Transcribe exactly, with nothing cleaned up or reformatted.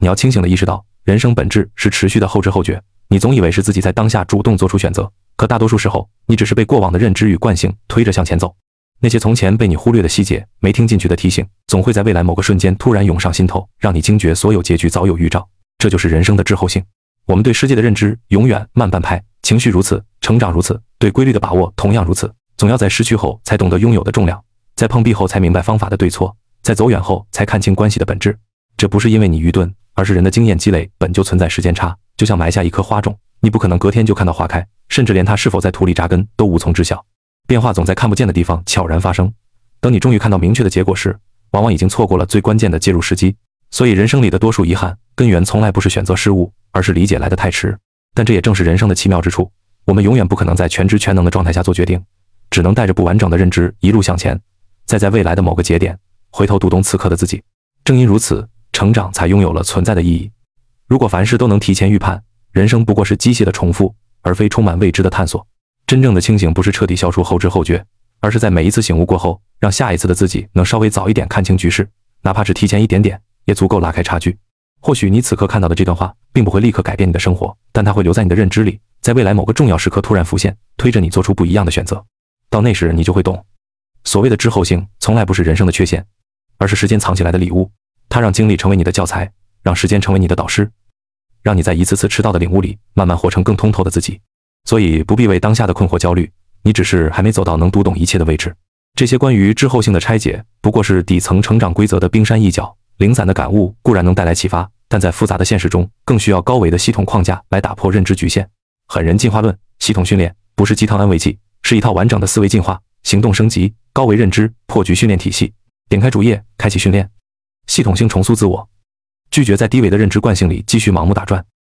要清醒地意识到，人生本质是持续的后知后觉。你总以为是自己在当下主动做出选择，可大多数时候，你只是被过往的认知与惯性推着向前走。那些从前被你忽略的细节，没听进去的提醒，总会在未来某个瞬间突然涌上心头，让你惊觉所有结局早有预兆。这就是人生的滞后性。我们对世界的认知永远慢半拍，情绪如此，成长如此，对规律的把握同样如此。总要在失去后才懂得拥有的重量，在碰壁后才明白方法的对错，在走远后才看清关系的本质。这不是因为你愚钝，而是人的经验积累本就存在时间差。就像埋下一颗花种，你不可能隔天就看到花开，甚至连它是否在土里扎根都无从知晓。变化总在看不见的地方悄然发生，等你终于看到明确的结果时，往往已经错过了最关键的介入时机。所以人生里的多数遗憾，根源从来不是选择失误，而是理解来得太迟。但这也正是人生的奇妙之处，我们永远不可能在全知全能的状态下做决定，只能带着不完整的认知一路向前，再在未来的某个节点回头读懂此刻的自己。正因如此，成长才拥有了存在的意义。如果凡事都能提前预判，人生不过是机械的重复，而非充满未知的探索。真正的清醒不是彻底消除后知后觉，而是在每一次醒悟过后，让下一次的自己能稍微早一点看清局势，哪怕只提前一点点，也足够拉开差距。或许你此刻看到的这段话，并不会立刻改变你的生活，但它会留在你的认知里，在未来某个重要时刻突然浮现，推着你做出不一样的选择。到那时，你就会懂，所谓的滞后性，从来不是人生的缺陷，而是时间藏起来的礼物。它让经历成为你的教材，让时间成为你的导师，让你在一次次迟到的领悟里，慢慢活成更通透的自己。所以不必为当下的困惑焦虑，你只是还没走到能读懂一切的位置。这些关于滞后性的拆解，不过是底层成长规则的冰山一角。零散的感悟固然能带来启发，但在复杂的现实中，更需要高维的系统框架来打破认知局限。狠人进化论系统训练不是鸡汤安慰剂，是一套完整的思维进化、行动升级、高维认知破局训练体系。点开主页，开启训练，系统性重塑自我，拒绝在低维的认知惯性里继续盲目打转。